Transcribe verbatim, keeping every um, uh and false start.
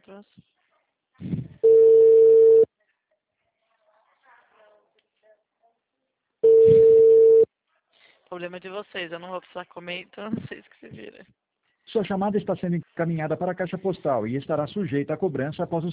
outros. Problema de vocês, eu não vou precisar comer, então vocês que se virem. Sua chamada está sendo encaminhada para a caixa postal e estará sujeita a cobrança após o